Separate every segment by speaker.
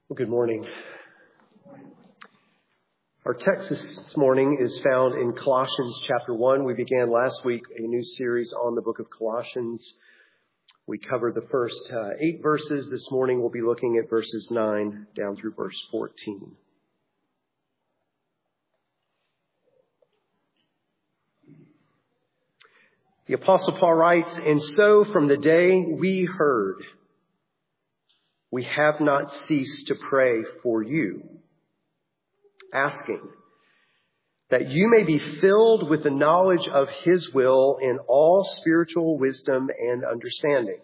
Speaker 1: Well, good morning. Our text this morning is found in Colossians chapter 1. We began last week a new series on the book of Colossians. We covered the first 8 verses. This morning we'll be looking at verses 9 down through verse 14. The Apostle Paul writes, "And so from the day we heard, we have not ceased to pray for you, asking that you may be filled with the knowledge of His will in all spiritual wisdom and understanding,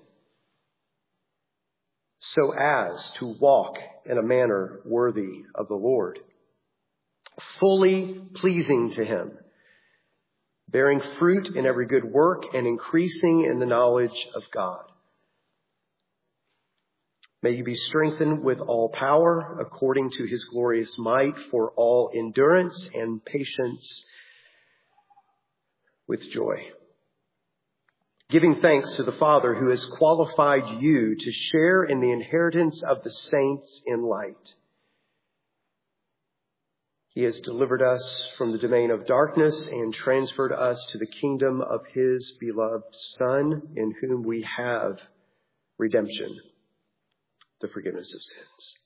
Speaker 1: so as to walk in a manner worthy of the Lord, fully pleasing to Him, bearing fruit in every good work and increasing in the knowledge of God. May you be strengthened with all power according to His glorious might for all endurance and patience with joy, giving thanks to the Father who has qualified you to share in the inheritance of the saints in light. He has delivered us from the domain of darkness and transferred us to the kingdom of His beloved Son, in whom we have redemption, the forgiveness of sins."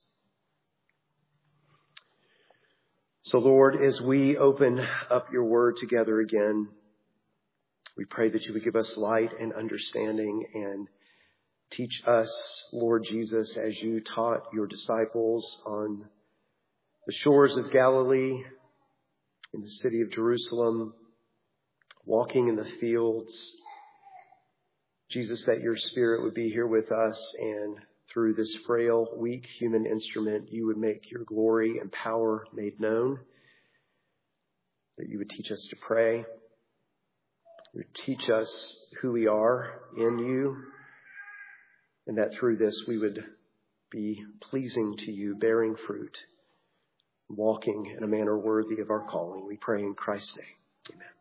Speaker 1: So, Lord, as we open up your word together again, we pray that you would give us light and understanding and teach us, Lord Jesus, as you taught your disciples on the shores of Galilee, in the city of Jerusalem, walking in the fields. Jesus, that your Spirit would be here with us, and through this frail, weak human instrument, you would make your glory and power made known, that you would teach us to pray, you would teach us who we are in you, and that through this we would be pleasing to you, bearing fruit, walking in a manner worthy of our calling. We pray in Christ's name. Amen.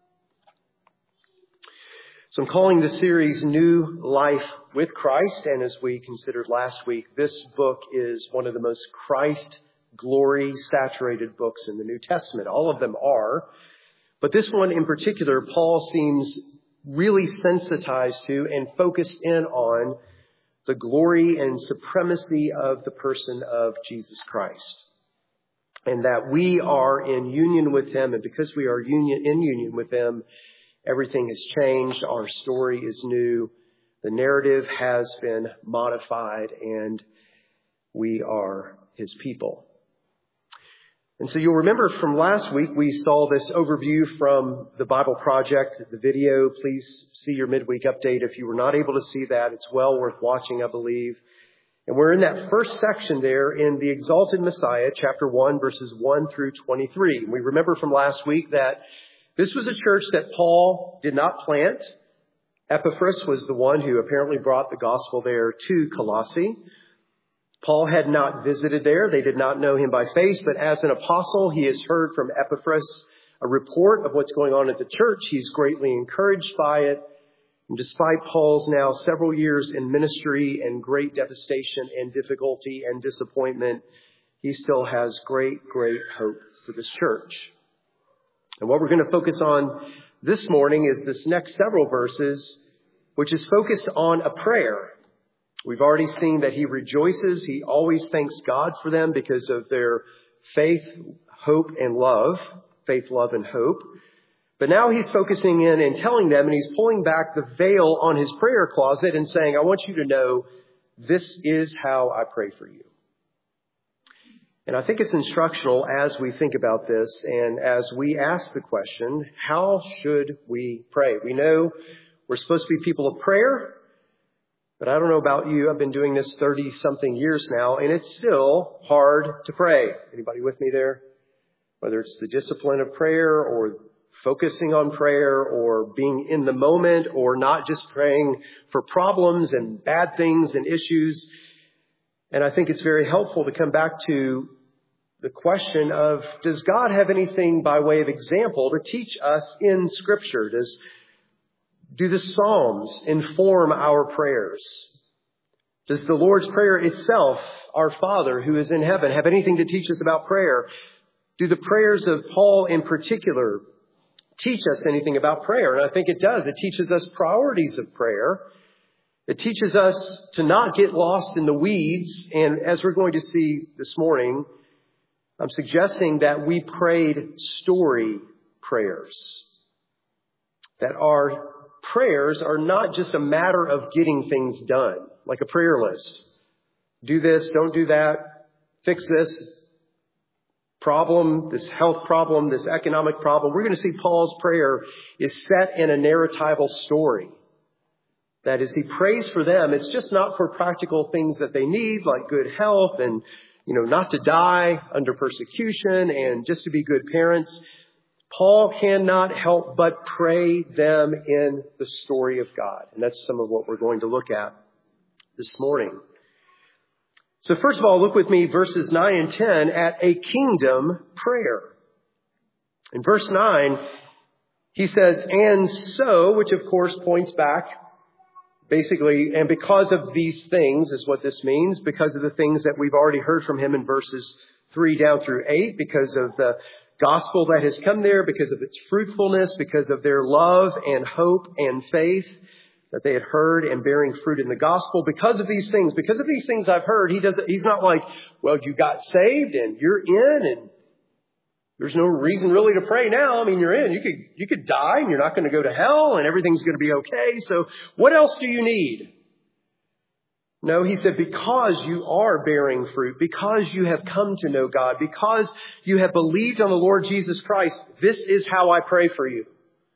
Speaker 1: So I'm calling the series New Life with Christ. And as we considered last week, this book is one of the most Christ glory saturated books in the New Testament. All of them are. But this one in particular, Paul seems really sensitized to and focused in on the glory and supremacy of the person of Jesus Christ. And that we are in union with Him. And because we are in union with Him, everything has changed. Our story is new. The narrative has been modified, and we are His people. And so you'll remember from last week, we saw this overview from the Bible Project, the video. Please see your midweek update. If you were not able to see that, it's well worth watching, I believe. And we're in that first section there in the Exalted Messiah, chapter 1, verses 1 through 23. We remember from last week that this was a church that Paul did not plant. Epaphras was the one who apparently brought the gospel there to Colossae. Paul had not visited there. They did not know him by face, but as an apostle, he has heard from Epaphras a report of what's going on at the church. He's greatly encouraged by it. And despite Paul's now several years in ministry and great devastation and difficulty and disappointment, he still has great, great hope for this church. And what we're going to focus on this morning is this next several verses, which is focused on a prayer. We've already seen that he rejoices. He always thanks God for them because of their faith, hope, and love. Faith, love, and hope. But now he's focusing in and telling them, and he's pulling back the veil on his prayer closet and saying, I want you to know this is how I pray for you. And I think it's instructional as we think about this and as we ask the question, how should we pray? We know we're supposed to be people of prayer, but I don't know about you. I've been doing this 30-something years now, and it's still hard to pray. Anybody with me there? Whether it's the discipline of prayer or focusing on prayer or being in the moment or not just praying for problems and bad things and issues. And I think it's very helpful to come back to the question of, does God have anything by way of example to teach us in Scripture? Do the Psalms inform our prayers? Does the Lord's Prayer itself, our Father who is in heaven, have anything to teach us about prayer? Do the prayers of Paul in particular teach us anything about prayer? And I think it does. It teaches us priorities of prayer. It teaches us to not get lost in the weeds. And as we're going to see this morning, I'm suggesting that we prayed story prayers. That our prayers are not just a matter of getting things done, like a prayer list. Do this, don't do that, fix this problem, this health problem, this economic problem. We're going to see Paul's prayer is set in a narratival story. That as he prays for them, it's just not for practical things that they need, like good health and, not to die under persecution and just to be good parents. Paul cannot help but pray them in the story of God. And that's some of what we're going to look at this morning. So first of all, look with me verses 9 and 10 at a kingdom prayer. In verse 9, he says, and so, which of course points back, basically, and because of these things is what this means, because of the things that we've already heard from him in verses 3 down through 8, because of the gospel that has come there, because of its fruitfulness, because of their love and hope and faith that they had heard and bearing fruit in the gospel. Because of these things I've heard, he's not like, well, you got saved and you're in and there's no reason really to pray now. I mean, you're in. You could die and you're not going to go to hell and everything's going to be okay. So what else do you need? No, he said, because you are bearing fruit, because you have come to know God, because you have believed on the Lord Jesus Christ, this is how I pray for you.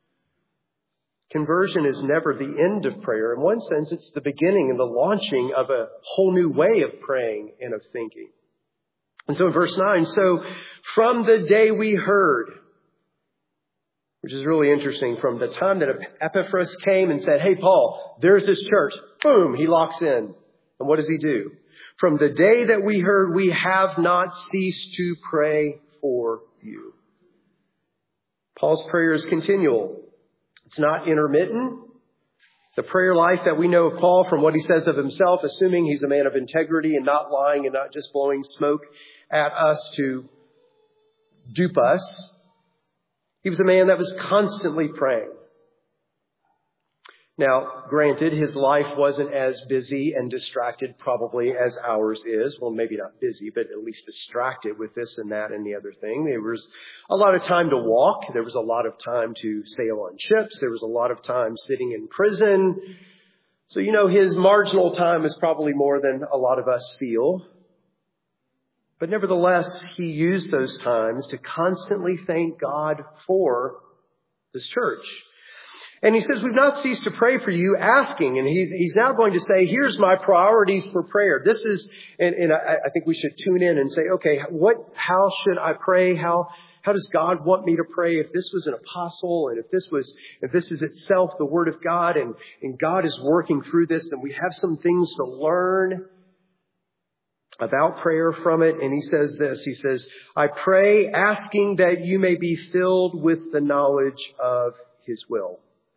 Speaker 1: Conversion is never the end of prayer. In one sense, it's the beginning and the launching of a whole new way of praying and of thinking. And so in verse 9, so from the day we heard, which is really interesting, from the time that Epaphras came and said, hey, Paul, there's this church, boom, he locks in. And what does he do? From the day that we heard, we have not ceased to pray for you. Paul's prayer is continual. It's not intermittent. The prayer life that we know of Paul from what he says of himself, assuming he's a man of integrity and not lying and not just blowing smoke at us to dupe us. He was a man that was constantly praying. Now, granted, his life wasn't as busy and distracted probably as ours is. Well, maybe not busy, but at least distracted with this and that and the other thing. There was a lot of time to walk. There was a lot of time to sail on ships. There was a lot of time sitting in prison. So, his marginal time is probably more than a lot of us feel. But nevertheless, he used those times to constantly thank God for this church. And he says, we've not ceased to pray for you, asking. And he's now going to say, here's my priorities for prayer. This is, and I think we should tune in and say, okay, how should I pray? How does God want me to pray? If this was an apostle and if this is itself the word of God and God is working through this, then we have some things to learn about prayer from it. And he says this, he says, I pray asking that you may be filled with the knowledge of his will.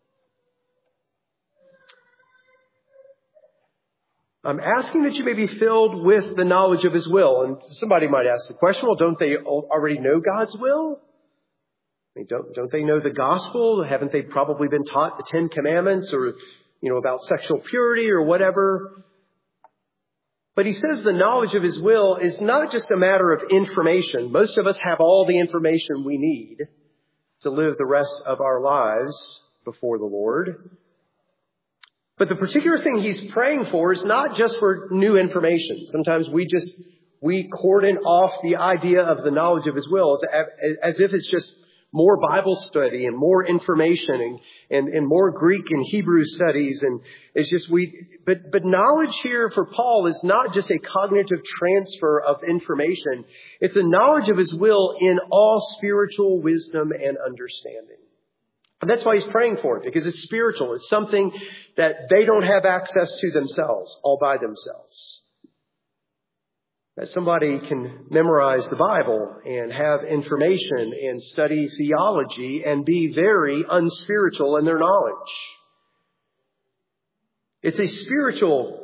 Speaker 1: I'm asking that you may be filled with the knowledge of his will. And somebody might ask the question, well, don't they already know God's will? I mean, don't they know the gospel? Haven't they probably been taught the 10 Commandments or, about sexual purity or whatever? But he says the knowledge of his will is not just a matter of information. Most of us have all the information we need to live the rest of our lives before the Lord. But the particular thing he's praying for is not just for new information. Sometimes we cordon off the idea of the knowledge of his will as if it's just more Bible study and more information and more Greek and Hebrew studies. And it's just but knowledge here for Paul is not just a cognitive transfer of information. It's a knowledge of his will in all spiritual wisdom and understanding. And that's why he's praying for it, because it's spiritual. It's something that they don't have access to themselves, all by themselves. That somebody can memorize the Bible and have information and study theology and be very unspiritual in their knowledge. It's a spiritual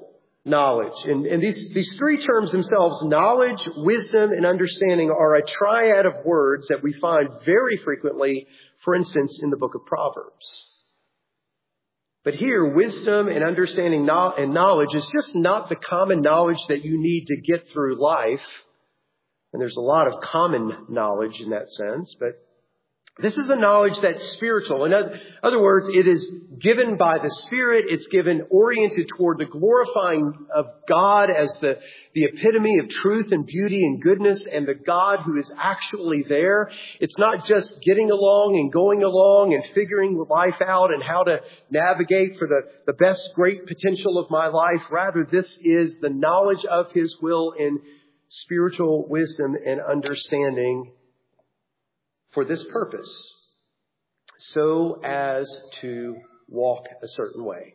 Speaker 1: knowledge. And these three terms themselves, knowledge, wisdom, and understanding, are a triad of words that we find very frequently, for instance, in the book of Proverbs. But here, wisdom and understanding and knowledge is just not the common knowledge that you need to get through life. And there's a lot of common knowledge in that sense, but this is a knowledge that's spiritual. In other words, it is given by the Spirit. It's given oriented toward the glorifying of God as the epitome of truth and beauty and goodness, and the God who is actually there. It's not just getting along and going along and figuring life out and how to navigate for the best great potential of my life. Rather, this is the knowledge of His will in spiritual wisdom and understanding for this purpose, so as to walk a certain way.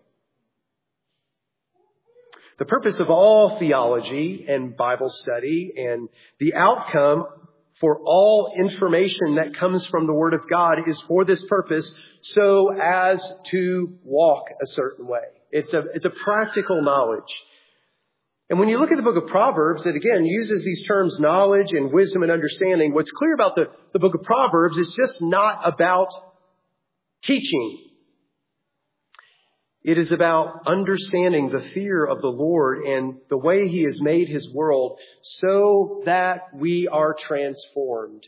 Speaker 1: The purpose of all theology and Bible study and the outcome for all information that comes from the Word of God is for this purpose, so as to walk a certain way. It's a practical knowledge. And when you look at the book of Proverbs, it again uses these terms knowledge and wisdom and understanding. What's clear about the book of Proverbs is just not about teaching. It is about understanding the fear of the Lord and the way He has made His world so that we are transformed,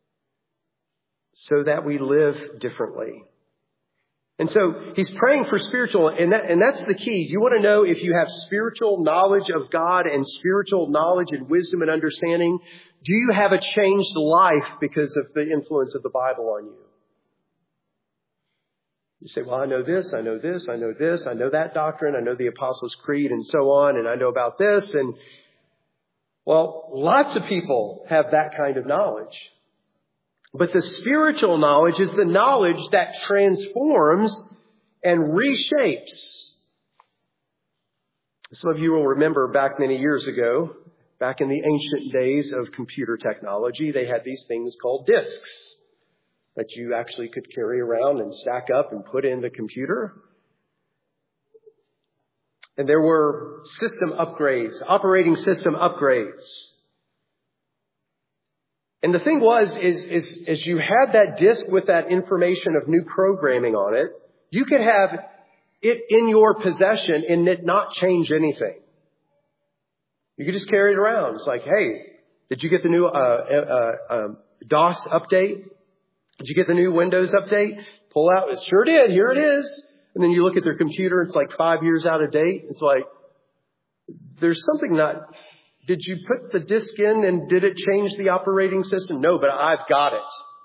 Speaker 1: so that we live differently. And so he's praying for spiritual, and that's the key. You want to know if you have spiritual knowledge of God and spiritual knowledge and wisdom and understanding. Do you have a changed life because of the influence of the Bible on you? You say, well, I know this, I know this, I know this, I know that doctrine, I know the Apostles' Creed and so on, and I know about this. And well, lots of people have that kind of knowledge. But the spiritual knowledge is the knowledge that transforms and reshapes. Some of you will remember back many years ago, back in the ancient days of computer technology, they had these things called disks that you actually could carry around and stack up and put in the computer. And there were system upgrades, operating system upgrades. And the thing was, is you had that disk with that information of new programming on it. You could have it in your possession and it not change anything. You could just carry it around. It's like, hey, did you get the new DOS update? Did you get the new Windows update? Pull out. It sure did. Here it is. And then you look at their computer. It's like 5 years out of date. It's like, there's something not... Did you put the disk in and did it change the operating system? No, but I've got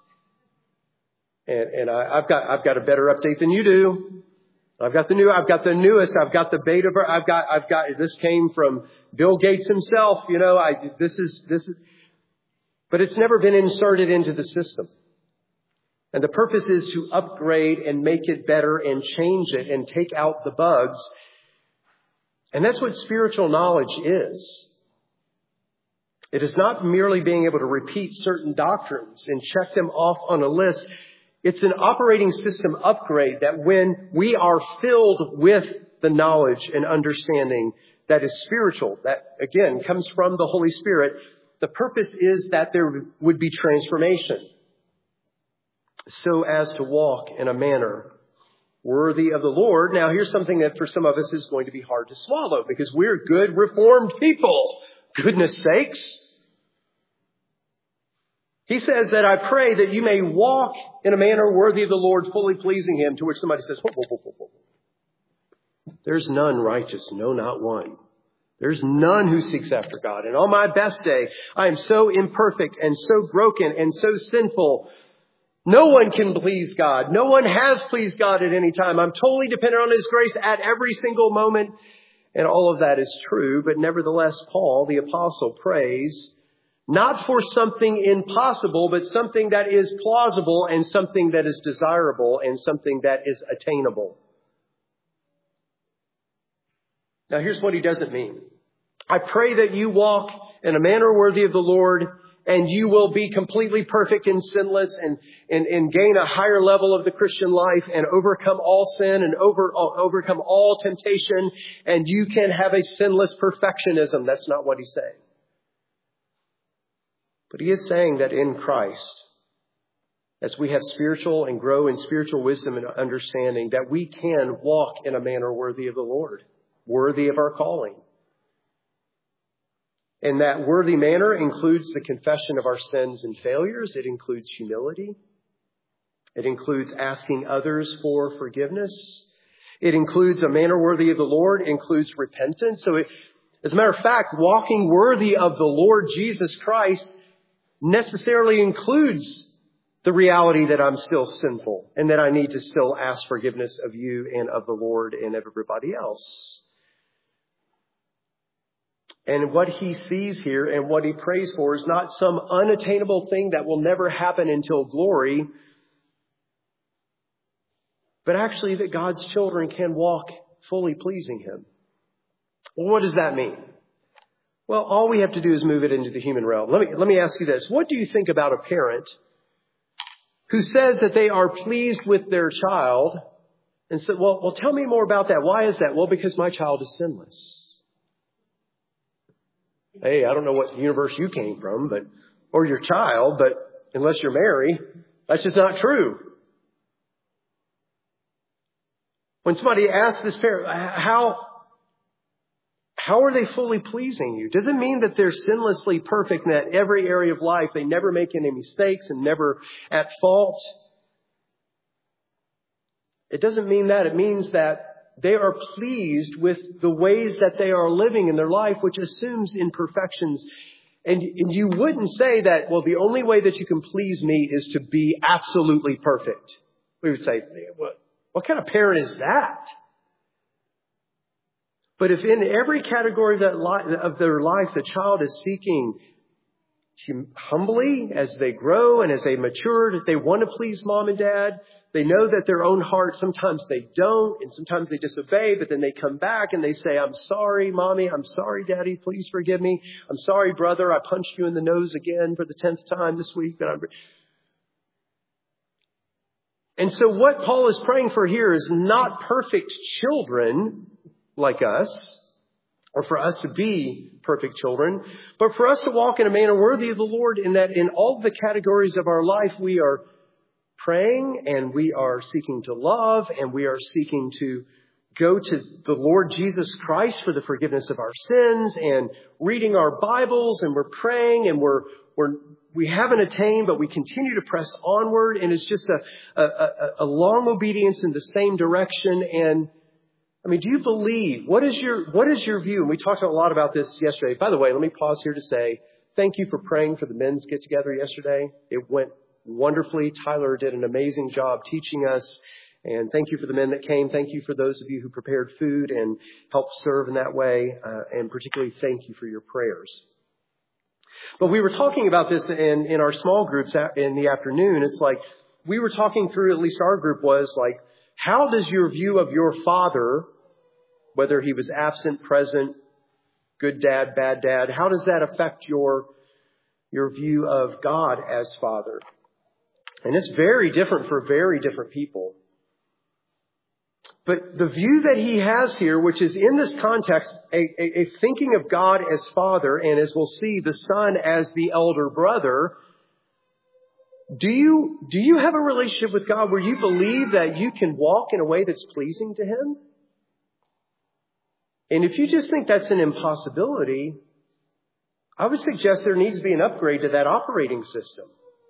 Speaker 1: it. And I've got a better update than you do. I've got the newest, I've got the beta, this came from Bill Gates himself, this is, but it's never been inserted into the system. And the purpose is to upgrade and make it better and change it and take out the bugs. And that's what spiritual knowledge is. It is not merely being able to repeat certain doctrines and check them off on a list. It's an operating system upgrade that when we are filled with the knowledge and understanding that is spiritual, that again comes from the Holy Spirit, the purpose is that there would be transformation so as to walk in a manner worthy of the Lord. Now, here's something that for some of us is going to be hard to swallow because we're good Reformed people. Goodness sakes. He says that I pray that you may walk in a manner worthy of the Lord, fully pleasing Him. To which somebody says, whoa, whoa, whoa, whoa. There's none righteous, no, not one. There's none who seeks after God. And on my best day, I am so imperfect and so broken and so sinful. No one can please God. No one has pleased God at any time. I'm totally dependent on His grace at every single moment. And all of that is true. But nevertheless, Paul, the apostle, prays not for something impossible, but something that is plausible and something that is desirable and something that is attainable. Now, here's what he doesn't mean. I pray that you walk in a manner worthy of the Lord and you will be completely perfect and sinless and gain a higher level of the Christian life and overcome all sin and overcome all temptation, and you can have a sinless perfectionism. That's not what he's saying. But he is saying that in Christ, as we have spiritual and grow in spiritual wisdom and understanding, that we can walk in a manner worthy of the Lord, worthy of our calling. And that worthy manner includes the confession of our sins and failures. It includes humility. It includes asking others for forgiveness. It includes a manner worthy of the Lord. It includes repentance. So as a matter of fact, walking worthy of the Lord Jesus Christ necessarily includes the reality that I'm still sinful and that I need to still ask forgiveness of you and of the Lord and of everybody else. And what he sees here and what he prays for is not some unattainable thing that will never happen until glory, but actually that God's children can walk fully pleasing him. Well, what does that mean? Well, all we have to do is move it into the human realm. Let me ask you this. What do you think about a parent who says that they are pleased with their child and said, well, tell me more about that. Why is that? Well, because my child is sinless. Hey, I don't know what universe you came from, or your child, but unless you're Mary, that's just not true. When somebody asks this parent, how are they fully pleasing you? Does it mean that they're sinlessly perfect in that every area of life they never make any mistakes and never at fault? It doesn't mean that. It means that they are pleased with the ways that they are living in their life, which assumes imperfections. And you wouldn't say that, well, the only way that you can please me is to be absolutely perfect. We would say, what kind of parent is that? But if in every category of their life, the child is seeking humbly as they grow and as they mature, that they want to please mom and dad, they know that their own heart, sometimes they don't, and sometimes they disobey, but then they come back and they say, I'm sorry, mommy. I'm sorry, daddy. Please forgive me. I'm sorry, brother. I punched you in the nose again for the 10th time this week. And so what Paul is praying for here is not perfect children like us, or for us to be perfect children, but for us to walk in a manner worthy of the Lord, in that in all the categories of our life, we are praying and we are seeking to love and we are seeking to go to the Lord Jesus Christ for the forgiveness of our sins and reading our Bibles, and we're praying and we haven't attained, but we continue to press onward, and it's just a long obedience in the same direction. And I mean, do you believe? What is your view? And we talked a lot about this yesterday. By the way, let me pause here to say thank you for praying for the men's get together yesterday. It went wonderfully. Tyler did an amazing job teaching us. And thank you for the men that came. Thank you for those of you who prepared food and helped serve in that way. And particularly thank you for your prayers. But we were talking about this in our small groups in the afternoon. It's like we were talking through, at least our group was like, how does your view of your father, whether he was absent, present, good dad, bad dad, how does that affect your view of God as Father? And it's very different for very different people. But the view that he has here, which is in this context, a thinking of God as Father, and as we'll see, the Son as the elder brother, do you have a relationship with God where you believe that you can walk in a way that's pleasing to Him? And if you just think that's an impossibility, I would suggest there needs to be an upgrade to that operating system.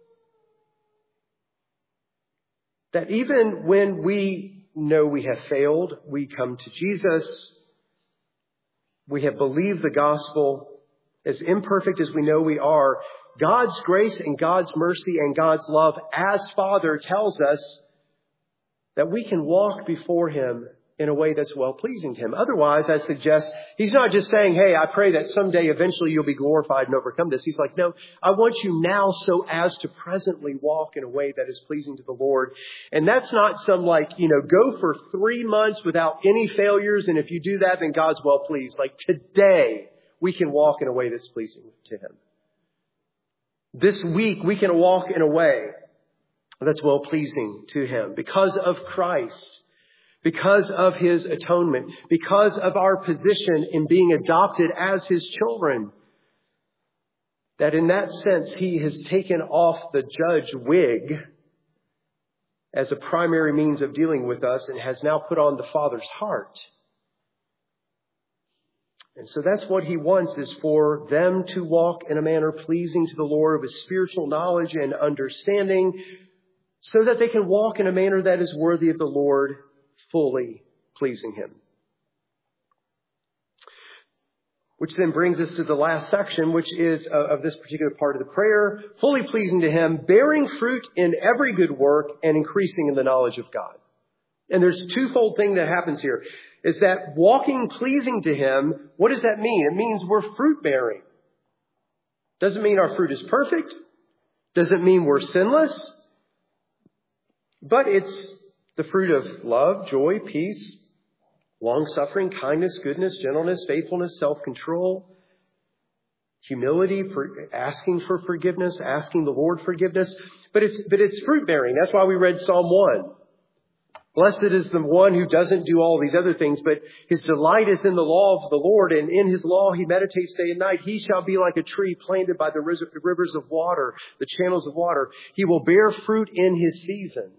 Speaker 1: That even when we know we have failed, we come to Jesus, we have believed the gospel, as imperfect as we know we are, God's grace and God's mercy and God's love as Father tells us that we can walk before Him in a way that's well-pleasing to Him. Otherwise, I suggest He's not just saying, hey, I pray that someday eventually you'll be glorified and overcome this. He's like, no, I want you now so as to presently walk in a way that is pleasing to the Lord. And that's not some go for 3 months without any failures. And if you do that, then God's well-pleased. Like today, we can walk in a way that's pleasing to Him. This week we can walk in a way that's well-pleasing to Him because of Christ, because of His atonement, because of our position in being adopted as His children. That in that sense, He has taken off the judge wig as a primary means of dealing with us and has now put on the Father's heart. And so that's what He wants, is for them to walk in a manner pleasing to the Lord with spiritual knowledge and understanding, so that they can walk in a manner that is worthy of the Lord, fully pleasing Him. Which then brings us to the last section, which is of this particular part of the prayer, fully pleasing to Him, bearing fruit in every good work and increasing in the knowledge of God. And there's a twofold thing that happens here, is that walking pleasing to Him, what does that mean? It means we're fruit bearing. Doesn't mean our fruit is perfect. Doesn't mean we're sinless. But it's the fruit of love, joy, peace, long-suffering, kindness, goodness, gentleness, faithfulness, self-control, humility, asking for forgiveness, asking the Lord forgiveness. But it's fruit-bearing. That's why we read Psalm 1. Blessed is the one who doesn't do all these other things, but his delight is in the law of the Lord, and in His law he meditates day and night. He shall be like a tree planted by the rivers of water, the channels of water. He will bear fruit in his season.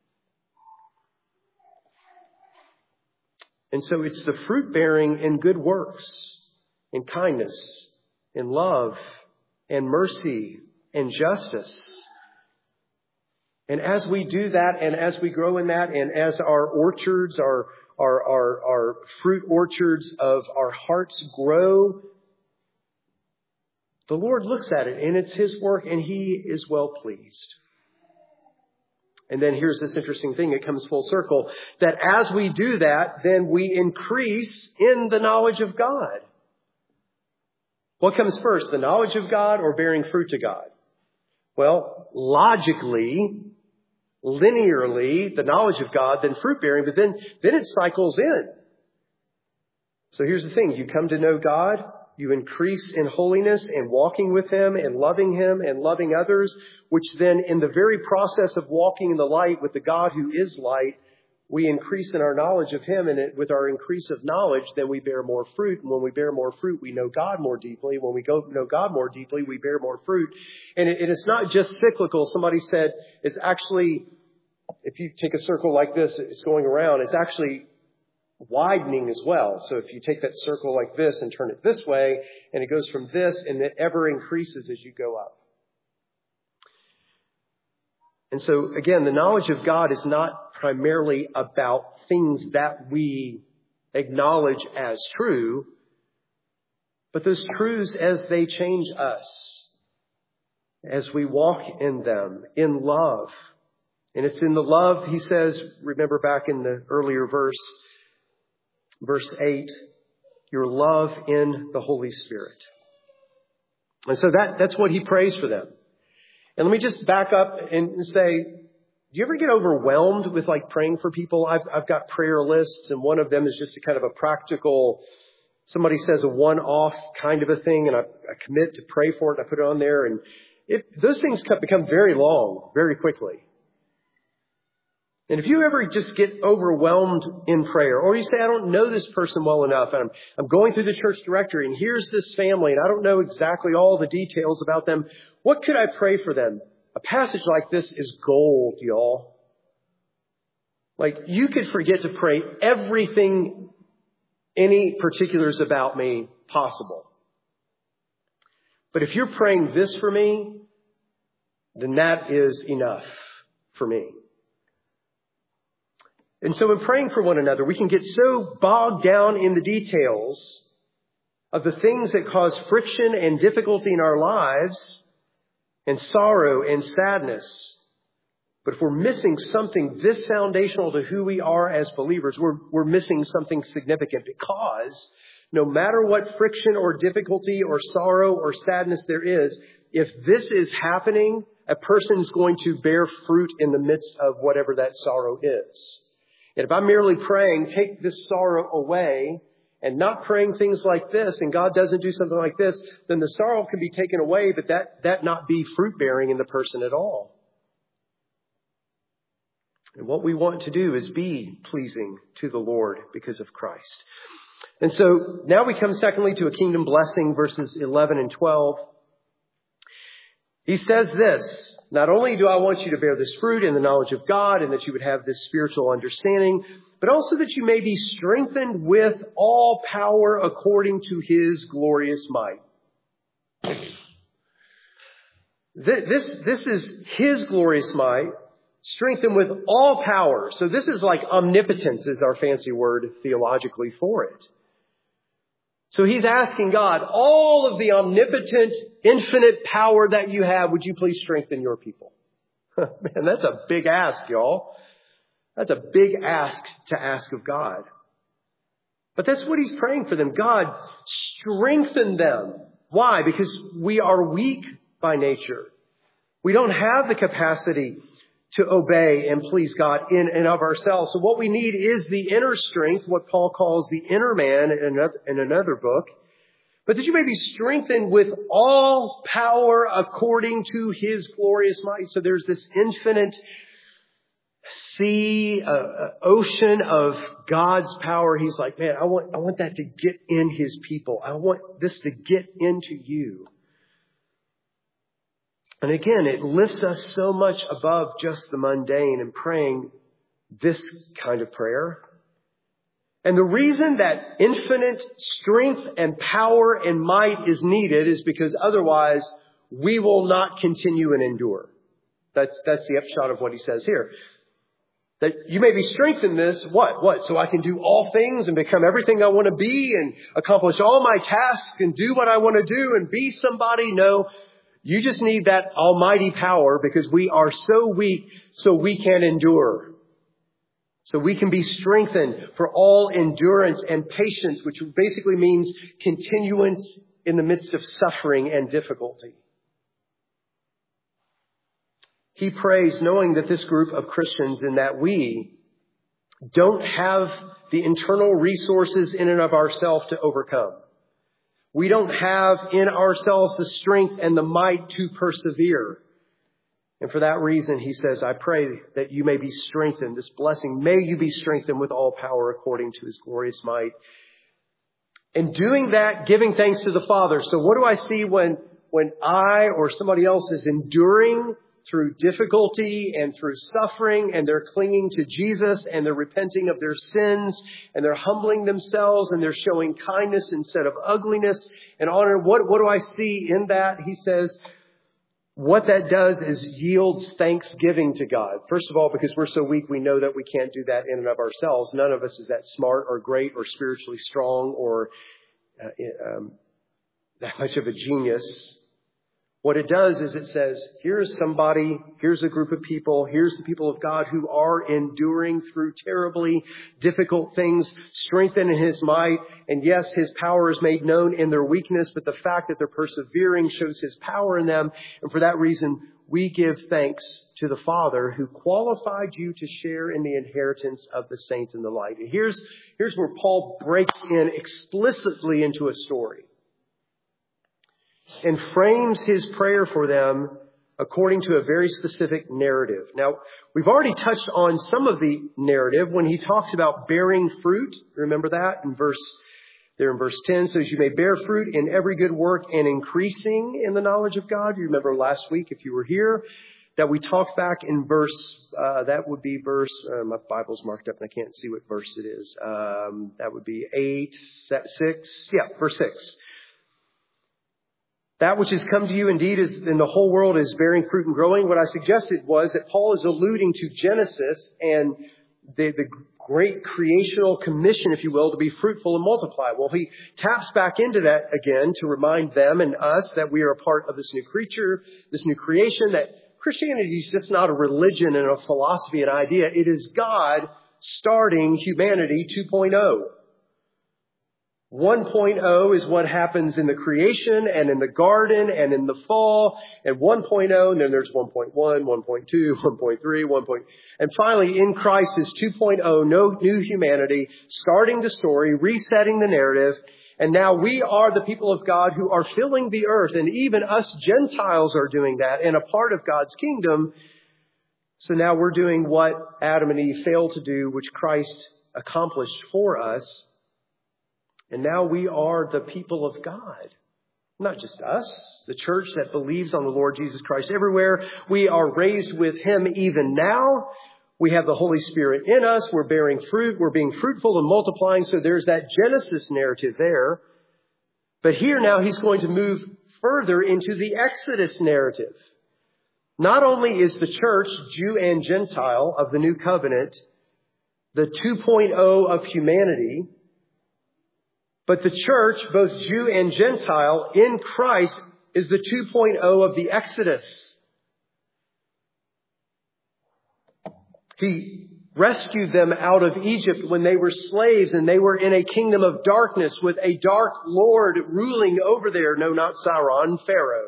Speaker 1: And so it's the fruit bearing in good works, in kindness, in love, and mercy, and justice. And as we do that, and as we grow in that, and as our orchards, our fruit orchards of our hearts grow, the Lord looks at it, and it's His work, and He is well pleased. And then here's this interesting thing. It comes full circle, that as we do that, then we increase in the knowledge of God. What comes first, the knowledge of God or bearing fruit to God? Well, logically, linearly, the knowledge of God, then fruit bearing, but then it cycles in. So here's the thing. You come to know God. You increase in holiness and walking with Him and loving others, which then in the very process of walking in the light with the God who is light, we increase in our knowledge of Him, and with our increase of knowledge, then we bear more fruit. And when we bear more fruit, we know God more deeply. When we know God more deeply, we bear more fruit. And it's not just cyclical. Somebody said it's actually, if you take a circle like this, it's going around, it's actually widening as well. So if you take that circle like this and turn it this way, and it goes from this, and it ever increases as you go up. And so again, the knowledge of God is not primarily about things that we acknowledge as true, but those truths as they change us, as we walk in them, in love. And it's in the love, he says, remember back in the earlier verse 8, your love in the Holy Spirit. And so that's what he prays for them. And let me just back up and say, do you ever get overwhelmed with praying for people? I've got prayer lists, and one of them is just a kind of a practical, somebody says a one-off kind of a thing, and I commit to pray for it, and I put it on there, and those things become very long, very quickly. And if you ever just get overwhelmed in prayer, or you say, I don't know this person well enough, and I'm going through the church directory, and here's this family, and I don't know exactly all the details about them, what could I pray for them? A passage like this is gold, y'all. You could forget to pray everything, any particulars about me possible. But if you're praying this for me, then that is enough for me. And so in praying for one another, we can get so bogged down in the details of the things that cause friction and difficulty in our lives, and sorrow and sadness. But if we're missing something this foundational to who we are as believers, we're missing something significant, because no matter what friction or difficulty or sorrow or sadness there is, if this is happening, a person's going to bear fruit in the midst of whatever that sorrow is. And if I'm merely praying, take this sorrow away, and not praying things like this, and God doesn't do something like this, then the sorrow can be taken away, but that not be fruit-bearing in the person at all. And what we want to do is be pleasing to the Lord because of Christ. And so now we come secondly to a kingdom blessing, verses 11 and 12. He says this, not only do I want you to bear this fruit in the knowledge of God and that you would have this spiritual understanding, but also that you may be strengthened with all power according to his glorious might. This is his glorious might, strengthened with all power. So this is like omnipotence is our fancy word theologically for it. So he's asking God, all of the omnipotent, infinite power that you have, would you please strengthen your people? Man, that's a big ask, y'all. That's a big ask to ask of God. But that's what he's praying for them. God, strengthen them. Why? Because we are weak by nature. We don't have the capacity to obey and please God in and of ourselves. So what we need is the inner strength, what Paul calls the inner man in another book. But that you may be strengthened with all power according to his glorious might. So there's this infinite sea, ocean of God's power. He's like, man, I want that to get in his people. I want this to get into you. And again, it lifts us so much above just the mundane and praying this kind of prayer. And the reason that infinite strength and power and might is needed is because otherwise we will not continue and endure. That's the upshot of what he says here. That you may be strengthened in this, what? So I can do all things and become everything I want to be and accomplish all my tasks and do what I want to do and be somebody? No. You just need that almighty power because we are so weak so we can endure. So we can be strengthened for all endurance and patience, which basically means continuance in the midst of suffering and difficulty. He prays knowing that this group of Christians and that we don't have the internal resources in and of ourselves to overcome. We don't have in ourselves the strength and the might to persevere. And for that reason, he says, I pray that you may be strengthened. This blessing, may you be strengthened with all power according to his glorious might. And doing that, giving thanks to the Father. So what do I see when I or somebody else is enduring through difficulty and through suffering, and they're clinging to Jesus, and they're repenting of their sins, and they're humbling themselves, and they're showing kindness instead of ugliness and honor? What do I see in that? He says, what that does is yields thanksgiving to God. First of all, because we're so weak, we know that we can't do that in and of ourselves. None of us is that smart or great or spiritually strong or that much of a genius. What it does is it says, here's somebody, here's a group of people, here's the people of God who are enduring through terribly difficult things, strengthened in his might. And yes, his power is made known in their weakness, but the fact that they're persevering shows his power in them. And for that reason, we give thanks to the Father who qualified you to share in the inheritance of the saints in the light. And here's where Paul breaks in explicitly into a story and frames his prayer for them according to a very specific narrative. Now, we've already touched on some of the narrative when he talks about bearing fruit. Remember that in verse 10 says you may bear fruit in every good work and increasing in the knowledge of God. You remember last week, if you were here, that we talked back in my Bible's marked up and I can't see what verse it is. That would be 6. Yeah, verse 6. That which has come to you indeed is in the whole world is bearing fruit and growing. What I suggested was that Paul is alluding to Genesis and the great creational commission, if you will, to be fruitful and multiply. Well, he taps back into that again to remind them and us that we are a part of this new creature, this new creation, that Christianity is just not a religion and a philosophy and idea. It is God starting humanity 2.0. 1.0 is what happens in the creation and in the garden and in the fall. And 1.0, and then there's 1.1, 1.2, 1.3, 1. And finally, in Christ is 2.0, no new humanity, starting the story, resetting the narrative. And now we are the people of God who are filling the earth. And even us Gentiles are doing that and a part of God's kingdom. So now we're doing what Adam and Eve failed to do, which Christ accomplished for us. And now we are the people of God. Not just us, the church that believes on the Lord Jesus Christ everywhere. We are raised with Him even now. We have the Holy Spirit in us. We're bearing fruit. We're being fruitful and multiplying. So there's that Genesis narrative there. But here now He's going to move further into the Exodus narrative. Not only is the church, Jew and Gentile of the new covenant, the 2.0 of humanity, but the church, both Jew and Gentile, in Christ is the 2.0 of the Exodus. He rescued them out of Egypt when they were slaves and they were in a kingdom of darkness with a dark lord ruling over there. No, not Sauron, Pharaoh.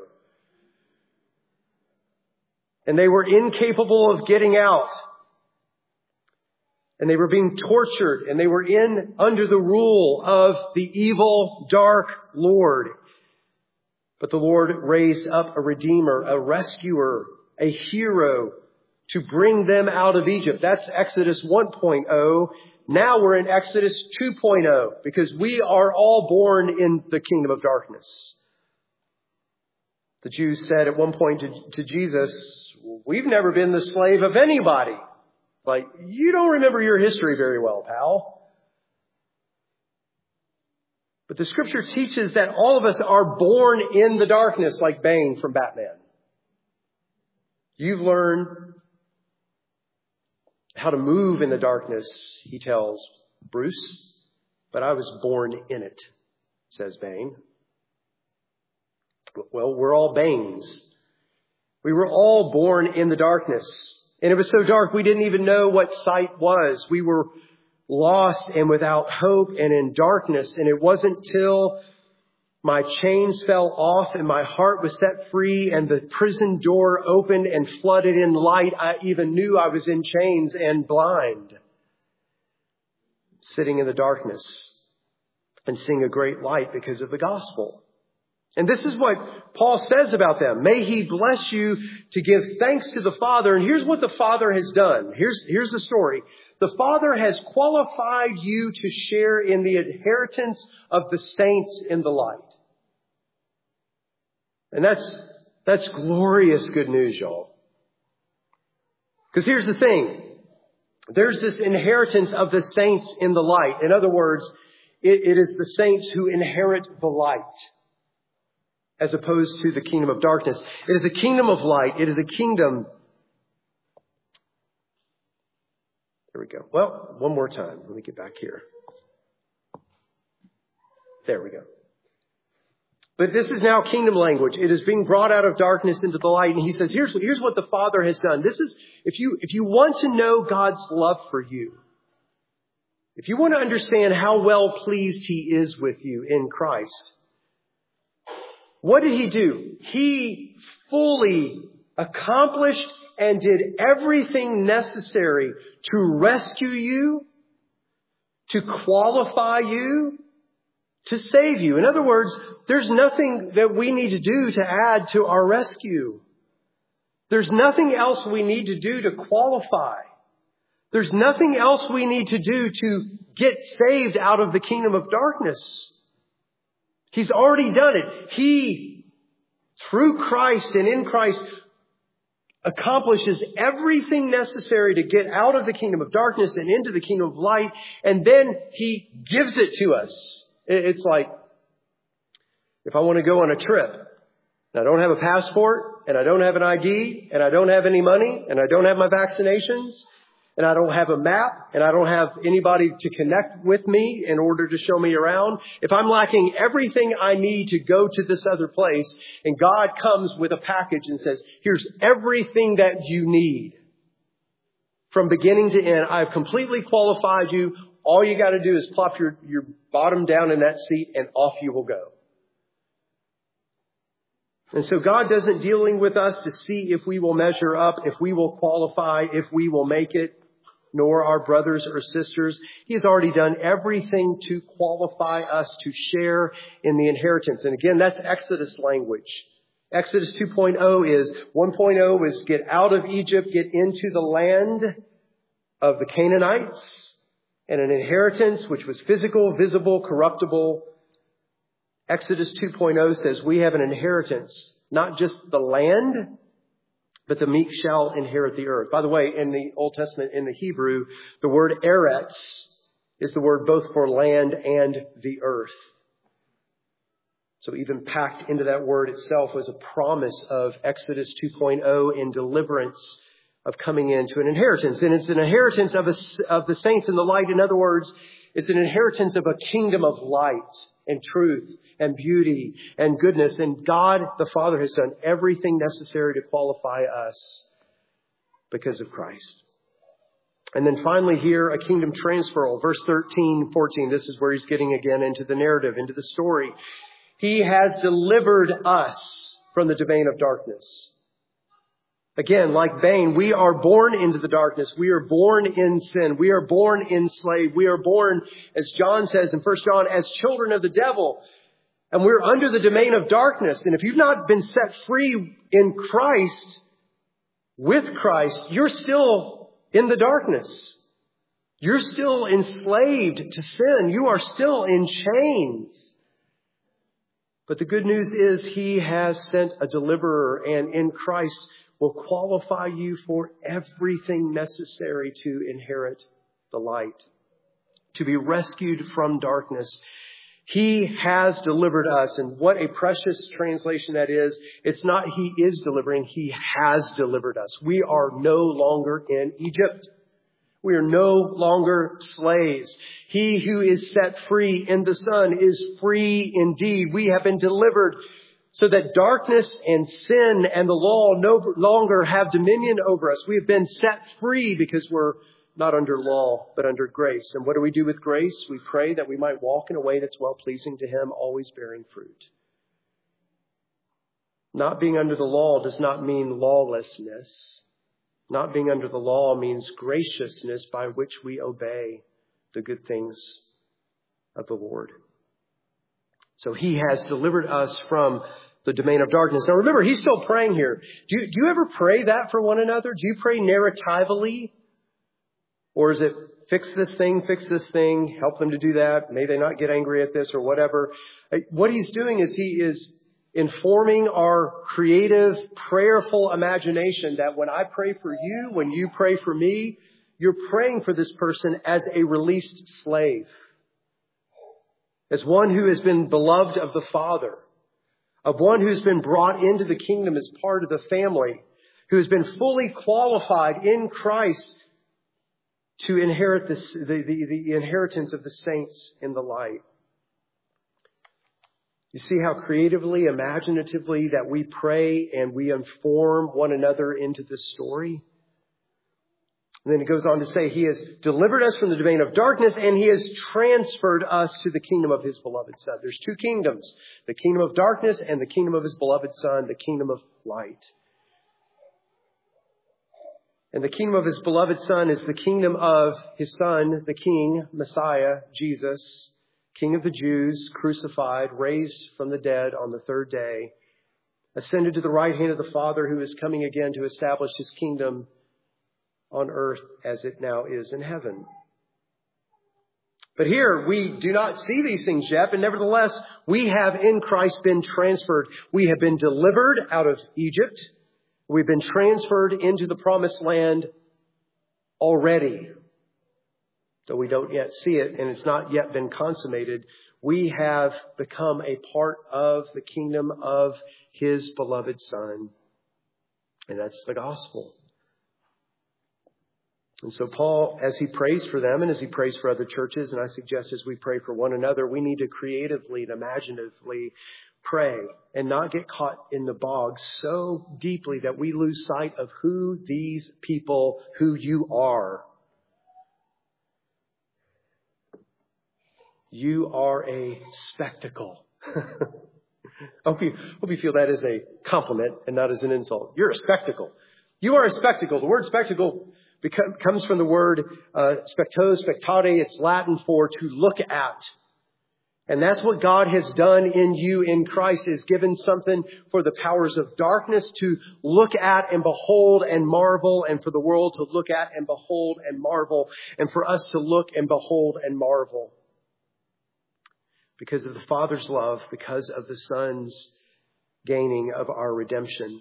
Speaker 1: And they were incapable of getting out. And they were being tortured, and they were under the rule of the evil, dark Lord. But the Lord raised up a redeemer, a rescuer, a hero to bring them out of Egypt. That's Exodus 1.0. Now we're in Exodus 2.0 because we are all born in the kingdom of darkness. The Jews said at one point to Jesus, "We've never been the slave of anybody." Like, you don't remember your history very well, pal. But the scripture teaches that all of us are born in the darkness, like Bane from Batman. You've learned how to move in the darkness, he tells Bruce, but I was born in it, says Bane. Well, we're all Banes. We were all born in the darkness. And it was so dark we didn't even know what sight was. We were lost and without hope and in darkness. And it wasn't till my chains fell off and my heart was set free and the prison door opened and flooded in light, I even knew I was in chains and blind, sitting in the darkness and seeing a great light because of the gospel. And this is what Paul says about them. May He bless you to give thanks to the Father. And here's what the Father has done. Here's the story. The Father has qualified you to share in the inheritance of the saints in the light. And that's glorious good news, y'all. Because here's the thing. There's this inheritance of the saints in the light. In other words, it is the saints who inherit the light, as opposed to the kingdom of darkness. It is a kingdom of light. It is a kingdom. There we go. Well, one more time. Let me get back here. There we go. But this is now kingdom language. It is being brought out of darkness into the light. And he says, here's what the Father has done. This is, if you want to know God's love for you, if you want to understand how well pleased He is with you in Christ, what did He do? He fully accomplished and did everything necessary to rescue you, to qualify you, to save you. In other words, there's nothing that we need to do to add to our rescue. There's nothing else we need to do to qualify. There's nothing else we need to do to get saved out of the kingdom of darkness. He's already done it. He, through Christ and in Christ, accomplishes everything necessary to get out of the kingdom of darkness and into the kingdom of light. And then He gives it to us. It's like, if I want to go on a trip, and I don't have a passport, and I don't have an ID, and I don't have any money, and I don't have my vaccinations, and I don't have a map, and I don't have anybody to connect with me in order to show me around. If I'm lacking everything I need to go to this other place, and God comes with a package and says, here's everything that you need. From beginning to end, I've completely qualified you. All you got to do is plop your bottom down in that seat and off you will go. And so God doesn't dealing with us to see if we will measure up, if we will qualify, if we will make it, nor our brothers or sisters. He has already done everything to qualify us to share in the inheritance. And again, that's Exodus language. Exodus 2.0 is, 1.0 is get out of Egypt, get into the land of the Canaanites, and an inheritance which was physical, visible, corruptible. Exodus 2.0 says we have an inheritance, not just the land, but the meek shall inherit the earth. By the way, in the Old Testament, in the Hebrew, the word eretz is the word both for land and the earth. So even packed into that word itself was a promise of Exodus 2.0 in deliverance of coming into an inheritance. And it's an inheritance of the saints in the light. In other words, it's an inheritance of a kingdom of light and truth and beauty and goodness. And God the Father has done everything necessary to qualify us because of Christ. And then finally here, a kingdom transferal. Verse 13, 14, this is where he's getting again into the narrative, into the story. He has delivered us from the domain of darkness. Again, like Bane, we are born into the darkness. We are born in sin. We are born enslaved. We are born, as John says in 1 John, as children of the devil. And we're under the domain of darkness. And if you've not been set free in Christ, with Christ, you're still in the darkness. You're still enslaved to sin. You are still in chains. But the good news is He has sent a deliverer, and in Christ will qualify you for everything necessary to inherit the light, to be rescued from darkness. He has delivered us. And what a precious translation that is. It's not He is delivering. He has delivered us. We are no longer in Egypt. We are no longer slaves. He who is set free in the Son is free indeed. We have been delivered so that darkness and sin and the law no longer have dominion over us. We have been set free because we're not under law, but under grace. And what do we do with grace? We pray that we might walk in a way that's well-pleasing to Him, always bearing fruit. Not being under the law does not mean lawlessness. Not being under the law means graciousness by which we obey the good things of the Lord. So He has delivered us from the domain of darkness. Now remember, he's still praying here. Do you ever pray that for one another? Do you pray narratively? Or is it fix this thing, help them to do that, may they not get angry at this or whatever? What he's doing is he is informing our creative, prayerful imagination that when I pray for you, when you pray for me, you're praying for this person as a released slave, as one who has been beloved of the Father, of one who's been brought into the kingdom as part of the family, who has been fully qualified in Christ to inherit the inheritance of the saints in the light. You see how creatively, imaginatively that we pray and we inform one another into this story? And then it goes on to say, He has delivered us from the domain of darkness and He has transferred us to the kingdom of His beloved Son. There's two kingdoms, the kingdom of darkness and the kingdom of His beloved Son, the kingdom of light. And the kingdom of His beloved Son is the kingdom of His Son, the King, Messiah, Jesus, King of the Jews, crucified, raised from the dead on the third day, ascended to the right hand of the Father, who is coming again to establish His kingdom on earth as it now is in heaven. But here we do not see these things yet, but nevertheless, we have in Christ been transferred. We have been delivered out of Egypt. We've been transferred into the promised land already. Though we don't yet see it and it's not yet been consummated, we have become a part of the kingdom of His beloved Son. And that's the gospel. And so Paul, as he prays for them and as he prays for other churches, and I suggest as we pray for one another, we need to creatively and imaginatively pray and not get caught in the bog so deeply that we lose sight of who these people, who you are. You are a spectacle. I hope you feel that as a compliment and not as an insult. You're a spectacle. You are a spectacle. The word spectacle comes from the word specto, spectate. It's Latin for to look at. And that's what God has done in you in Christ, is given something for the powers of darkness to look at and behold and marvel, and for the world to look at and behold and marvel, and for us to look and behold and marvel. Because of the Father's love, because of the Son's gaining of our redemption.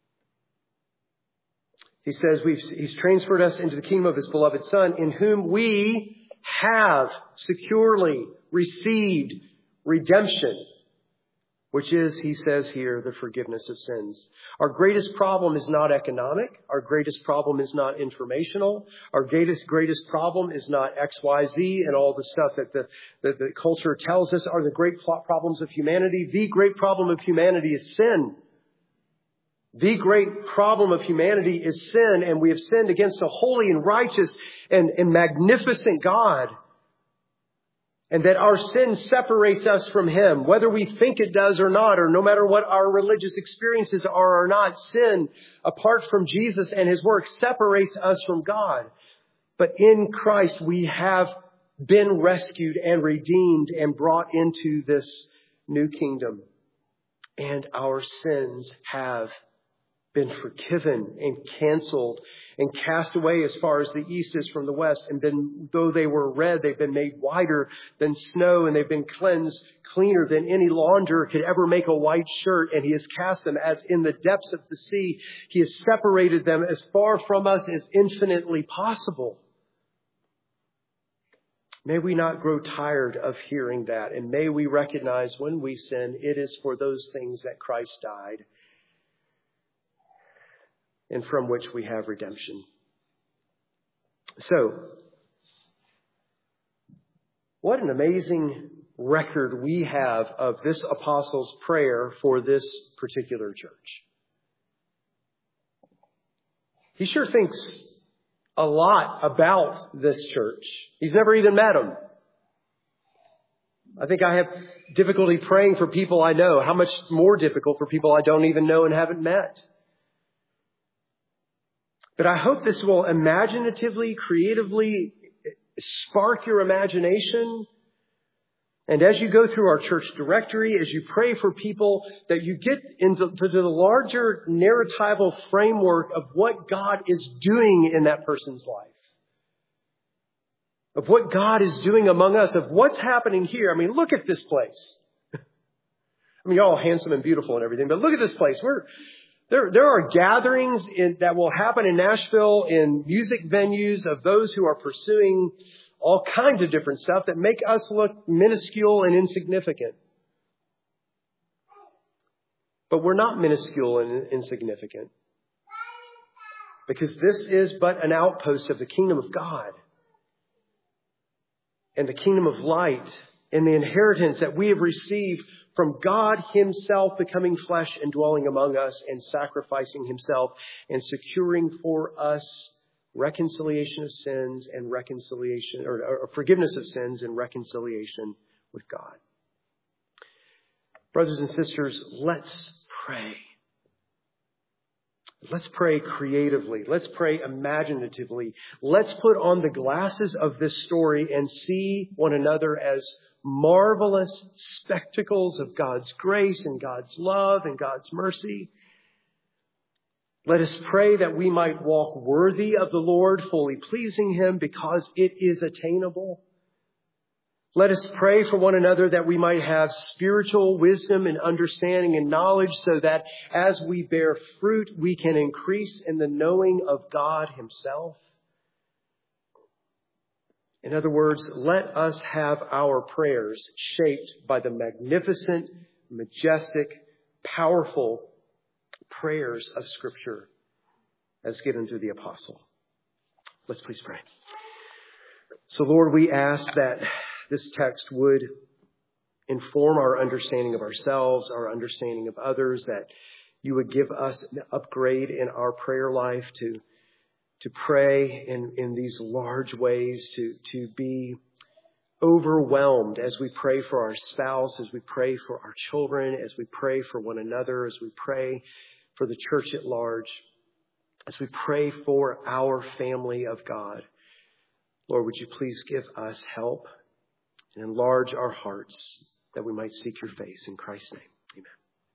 Speaker 1: He says He's transferred us into the kingdom of His beloved Son, in whom we have securely received redemption, which is, he says here, the forgiveness of sins. Our greatest problem is not economic. Our greatest problem is not informational. Our greatest problem is not XYZ and all the stuff that the culture tells us are the great problems of humanity. The great problem of humanity is sin. The great problem of humanity is sin, and we have sinned against a holy and righteous and magnificent God. And that our sin separates us from Him, whether we think it does or not, or no matter what our religious experiences are or not. Sin, apart from Jesus and His work, separates us from God. But in Christ, we have been rescued and redeemed and brought into this new kingdom. And our sins have been forgiven and canceled and cast away as far as the east is from the west. And though they were red, they've been made whiter than snow, and they've been cleansed cleaner than any launderer could ever make a white shirt. And He has cast them as in the depths of the sea. He has separated them as far from us as infinitely possible. May we not grow tired of hearing that. And may we recognize when we sin, it is for those things that Christ died, and from which we have redemption. So, what an amazing record we have of this apostle's prayer for this particular church. He sure thinks a lot about this church. He's never even met them. I think I have difficulty praying for people I know. How much more difficult for people I don't even know and haven't met? But I hope this will imaginatively, creatively spark your imagination. And as you go through our church directory, as you pray for people, that you get into the larger narratival framework of what God is doing in that person's life. Of what God is doing among us, of what's happening here. I mean, look at this place. I mean, you're all handsome and beautiful and everything, but look at this place. There are gatherings that will happen in Nashville in music venues of those who are pursuing all kinds of different stuff that make us look minuscule and insignificant. But we're not minuscule and insignificant, because this is but an outpost of the kingdom of God and the kingdom of light and the inheritance that we have received from God Himself becoming flesh and dwelling among us and sacrificing Himself and securing for us reconciliation of sins and reconciliation, or forgiveness of sins and reconciliation with God. Brothers and sisters, let's pray. Let's pray creatively. Let's pray imaginatively. Let's put on the glasses of this story and see one another as marvelous spectacles of God's grace and God's love and God's mercy. Let us pray that we might walk worthy of the Lord, fully pleasing Him, because it is attainable. Let us pray for one another that we might have spiritual wisdom and understanding and knowledge, so that as we bear fruit, we can increase in the knowing of God Himself. In other words, let us have our prayers shaped by the magnificent, majestic, powerful prayers of Scripture as given through the apostle. Let's please pray. So, Lord, we ask that this text would inform our understanding of ourselves, our understanding of others, that you would give us an upgrade in our prayer life to pray in these large ways, to be overwhelmed as we pray for our spouse, as we pray for our children, as we pray for one another, as we pray for the church at large, as we pray for our family of God. Lord, would you please give us help and enlarge our hearts that we might seek your face in Christ's name.